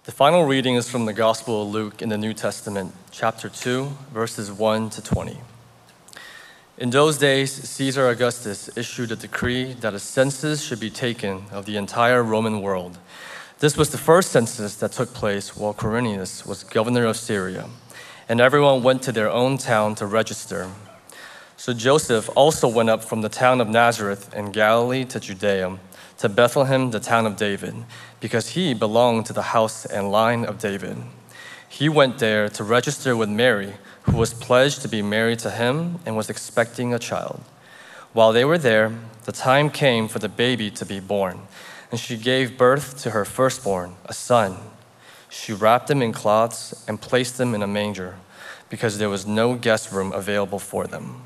The final reading is from the Gospel of Luke in the New Testament, chapter 2, verses 1 to 20. In those days, Caesar Augustus issued a decree that a census should be taken of the entire Roman world. This was the first census that took place while Quirinius was governor of Syria, and everyone went to their own town to register. So Joseph also went up from the town of Nazareth in Galilee to Judea, to Bethlehem, the town of David, because he belonged to the house and line of David. He went there to register with Mary, who was pledged to be married to him and was expecting a child. While they were there, the time came for the baby to be born, and she gave birth to her firstborn, a son. She wrapped him in cloths and placed him in a manger, because there was no guest room available for them.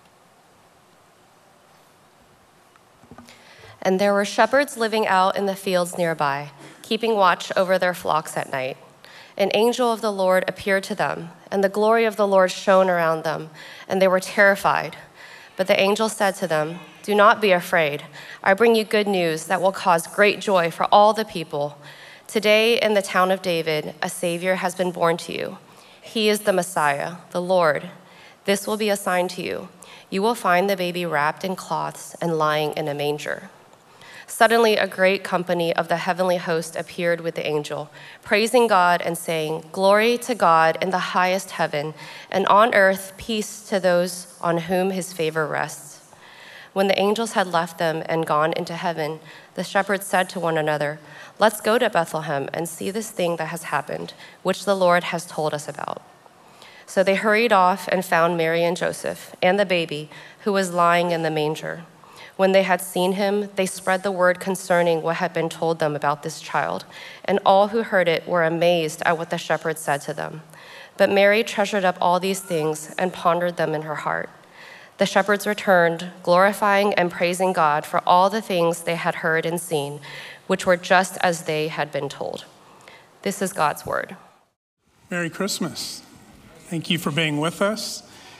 And there were shepherds living out in the fields nearby, keeping watch over their flocks at night. An angel of the Lord appeared to them, and the glory of the Lord shone around them, and they were terrified. But the angel said to them, "Do not be afraid. I bring you good news that will cause great joy for all the people. Today in the town of David, a Savior has been born to you. He is the Messiah, the Lord. This will be a sign to you. You will find the baby wrapped in cloths and lying in a manger." Suddenly, a great company of the heavenly host appeared with the angel, praising God and saying, "Glory to God in the highest heaven, and on earth peace to those on whom his favor rests." When the angels had left them and gone into heaven, the shepherds said to one another, "Let's go to Bethlehem and see this thing that has happened, which the Lord has told us about." So they hurried off and found Mary and Joseph and the baby, who was lying in the manger. When they had seen him, they spread the word concerning what had been told them about this child, and all who heard it were amazed at what the shepherds said to them. But Mary treasured up all these things and pondered them in her heart. The shepherds returned, glorifying and praising God for all the things they had heard and seen, which were just as they had been told. This is God's word. Merry Christmas. Thank you for being with us.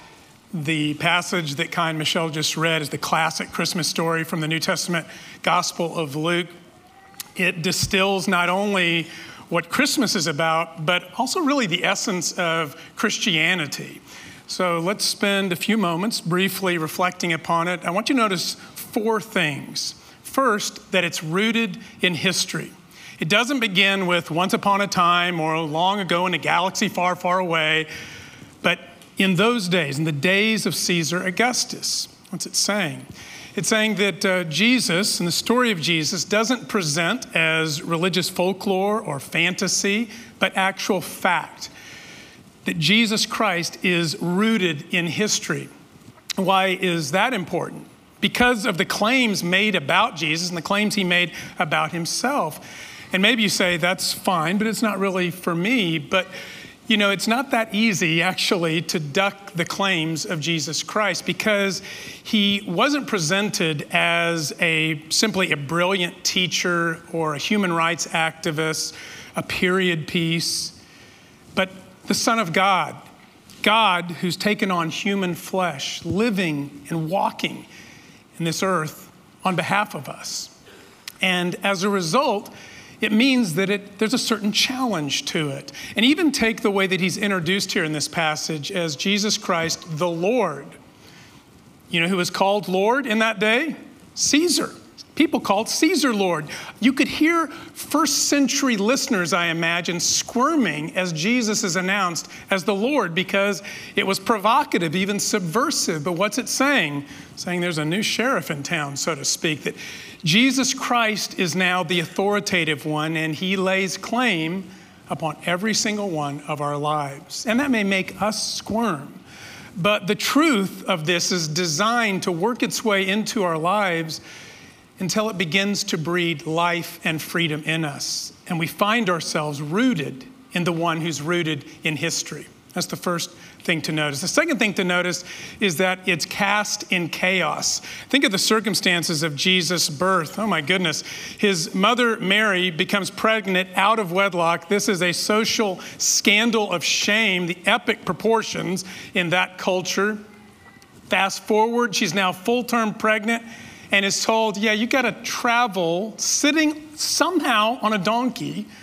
The passage that Kai and Michelle just read is the classic Christmas story from the New Testament Gospel of Luke. It distills not only what Christmas is about, but also really the essence of Christianity. So let's spend a few moments briefly reflecting upon it. I want you to notice four things. First, that it's rooted in history. It doesn't begin with once upon a time or long ago in a galaxy far, far away, but in those days, in the days of Caesar Augustus. What's it saying? It's saying that Jesus, and the story of Jesus, doesn't present as religious folklore or fantasy, but actual fact. That Jesus Christ is rooted in history. Why is that important? Because of the claims made about Jesus and the claims he made about himself. And maybe you say, that's fine, but it's not really for me. But you know, it's not that easy, actually, to duck the claims of Jesus Christ, because he wasn't presented as simply a brilliant teacher or a human rights activist, a period piece, but the Son of God, God who's taken on human flesh, living and walking in this earth on behalf of us. And as a result, it means that there's a certain challenge to it. And even take the way that he's introduced here in this passage as Jesus Christ, the Lord. You know who was called Lord in that day? Caesar. People called Caesar Lord. You could hear first century listeners, I imagine, squirming as Jesus is announced as the Lord, because it was provocative, even subversive. But what's it saying? Saying there's a new sheriff in town, so to speak, that Jesus Christ is now the authoritative one, and he lays claim upon every single one of our lives. And that may make us squirm. But the truth of this is designed to work its way into our lives until it begins to breed life and freedom in us. And we find ourselves rooted in the one who's rooted in history. That's the first thing to notice. The second thing to notice is that it's cast in chaos. Think of the circumstances of Jesus' birth. Oh my goodness. His mother, Mary, becomes pregnant out of wedlock. This is a social scandal of shame, the epic proportions in that culture. Fast forward, she's now full-term pregnant and is told, yeah, you got to travel sitting somehow on a donkey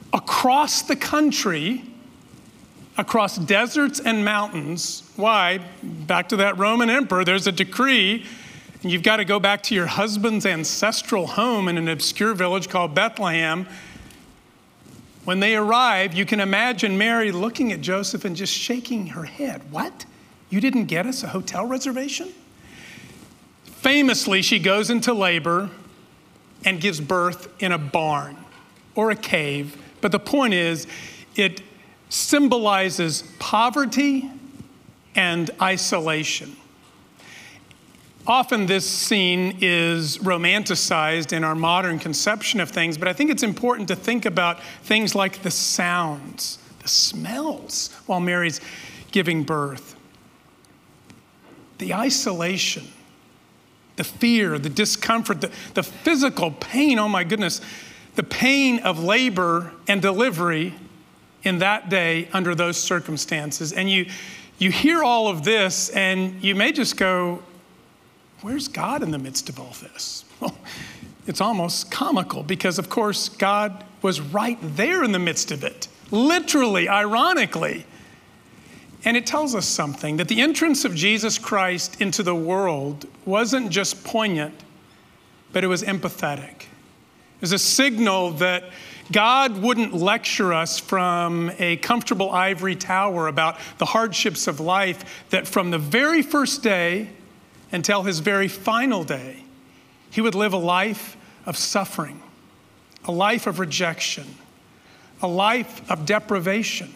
across the country, across deserts and mountains. Why? Back to that Roman emperor, there's a decree, and you've got to go back to your husband's ancestral home in an obscure village called Bethlehem. When they arrive, you can imagine Mary looking at Joseph and just shaking her head. What? You didn't get us a hotel reservation? Famously, she goes into labor and gives birth in a barn or a cave. But the point is, it symbolizes poverty and isolation. Often this scene is romanticized in our modern conception of things, but I think it's important to think about things like the sounds, the smells while Mary's giving birth. The isolation, the fear, the discomfort, the physical pain, oh my goodness, the pain of labor and delivery in that day under those circumstances. And you hear all of this and you may just go, where's God in the midst of all this? Well, it's almost comical because, of course, God was right there in the midst of it, literally, ironically. And it tells us something, that the entrance of Jesus Christ into the world wasn't just poignant, but it was empathetic. It was a signal that God wouldn't lecture us from a comfortable ivory tower about the hardships of life, that from the very first day until his very final day, he would live a life of suffering, a life of rejection, a life of deprivation,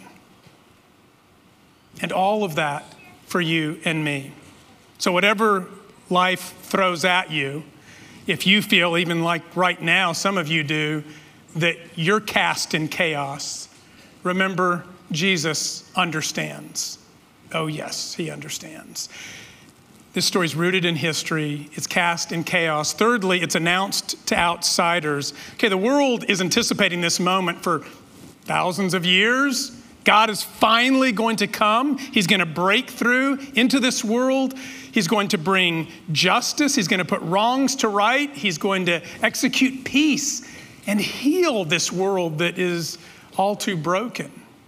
and all of that for you and me. So whatever life throws at you, if you feel, even like right now, some of you do, that you're cast in chaos, remember, Jesus understands. Oh yes, he understands. This story is rooted in history. It's cast in chaos. Thirdly, it's announced to outsiders. Okay, the world is anticipating this moment for thousands of years. God is finally going to come. He's going to break through into this world. He's going to bring justice. He's going to put wrongs to right. He's going to execute peace and heal this world that is all too broken.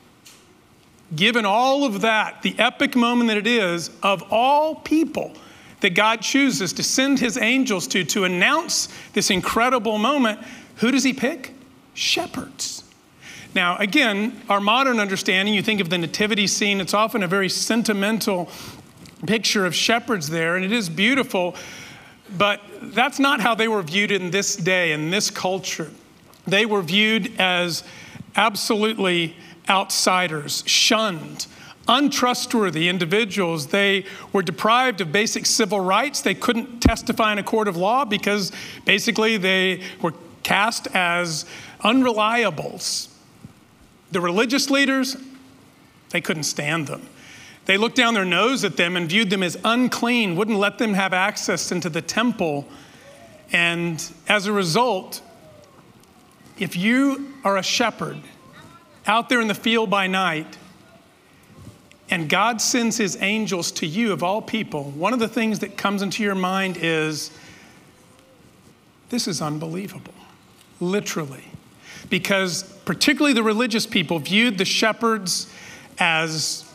Given all of that, the epic moment that it is, of all people that God chooses to send his angels to announce this incredible moment, who does he pick? Shepherds. Now, again, our modern understanding, you think of the nativity scene, it's often a very sentimental picture of shepherds there, and it is beautiful, but that's not how they were viewed in this day, in this culture. They were viewed as absolutely outsiders, shunned, untrustworthy individuals. They were deprived of basic civil rights. They couldn't testify in a court of law because basically they were cast as unreliables. The religious leaders, they couldn't stand them. They looked down their nose at them and viewed them as unclean, wouldn't let them have access into the temple. And as a result, if you are a shepherd out there in the field by night, and God sends his angels to you, of all people, one of the things that comes into your mind is, this is unbelievable, literally. Because particularly the religious people viewed the shepherds as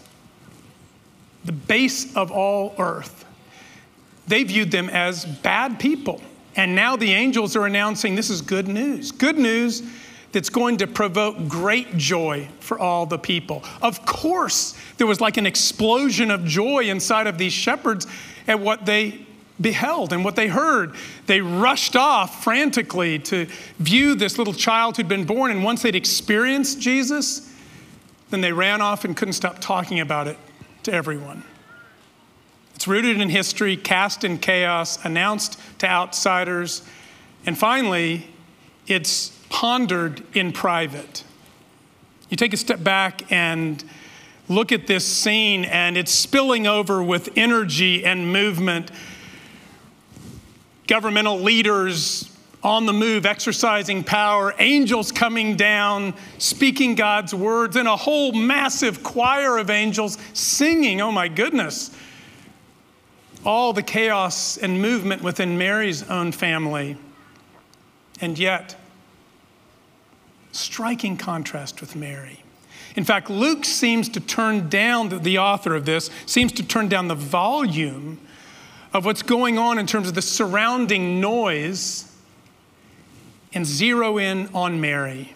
the base of all earth. They viewed them as bad people. And now the angels are announcing this is good news. Good news that's going to provoke great joy for all the people. Of course, there was like an explosion of joy inside of these shepherds at what they beheld and what they heard. They rushed off frantically to view this little child who'd been born. And once they'd experienced Jesus, then they ran off and couldn't stop talking about it to everyone. It's rooted in history, cast in chaos, announced to outsiders. And finally, it's pondered in private. You take a step back and look at this scene, and it's spilling over with energy and movement. Governmental leaders on the move, exercising power, angels coming down, speaking God's words, and a whole massive choir of angels singing. Oh my goodness. All the chaos and movement within Mary's own family. And yet, Striking contrast with Mary. In fact, Luke seems to turn down, the author of this, seems to turn down the volume of what's going on in terms of the surrounding noise and zero in on Mary.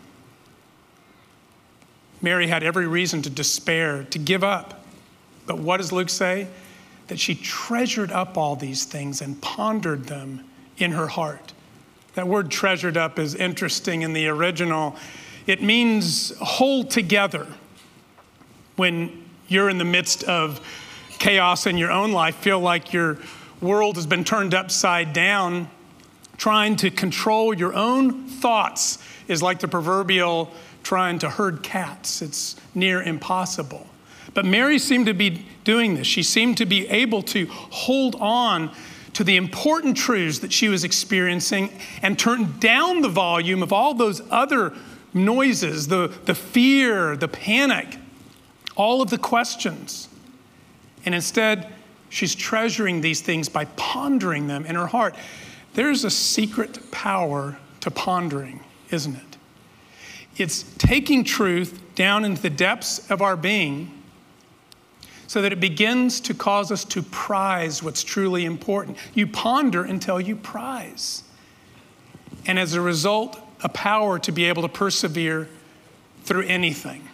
Mary had every reason to despair, to give up. But what does Luke say? That she treasured up all these things and pondered them in her heart. That word treasured up is interesting in the original. It means hold together. When you're in the midst of chaos in your own life, feel like your world has been turned upside down, trying to control your own thoughts is like the proverbial trying to herd cats. It's near impossible. But Mary seemed to be doing this. She seemed to be able to hold on to the important truths that she was experiencing and turn down the volume of all those other noises, the fear, the panic, all of the questions. And instead, she's treasuring these things by pondering them in her heart. There's a secret power to pondering, isn't it? It's taking truth down into the depths of our being so that it begins to cause us to prize what's truly important. You ponder until you prize. And as a result, a power to be able to persevere through anything.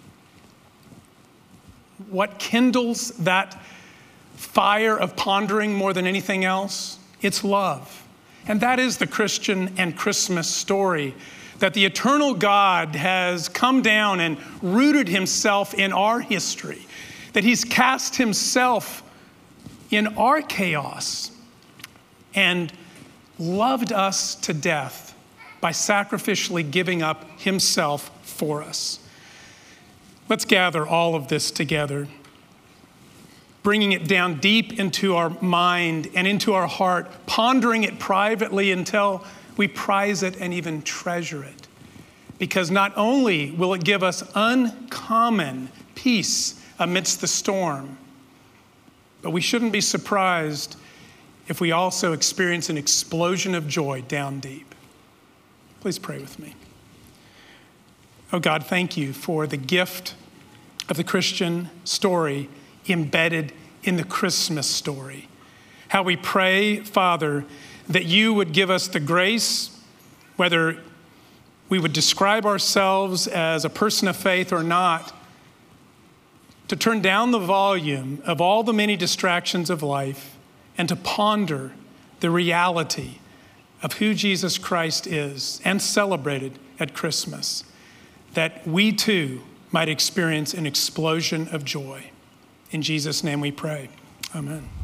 What kindles that fire of pondering more than anything else? It's love. And that is the Christian and Christmas story, that the eternal God has come down and rooted himself in our history, that he's cast himself in our chaos and loved us to death by sacrificially giving up himself for us. Let's gather all of this together, bringing it down deep into our mind and into our heart, pondering it privately until we prize it and even treasure it. Because not only will it give us uncommon peace amidst the storm, but we shouldn't be surprised if we also experience an explosion of joy down deep. Please pray with me. Oh God, thank you for the gift of the Christian story embedded in the Christmas story. How we pray, Father, that you would give us the grace, whether we would describe ourselves as a person of faith or not, to turn down the volume of all the many distractions of life and to ponder the reality of who Jesus Christ is and celebrated at Christmas, that we too might experience an explosion of joy. In Jesus' name we pray. Amen.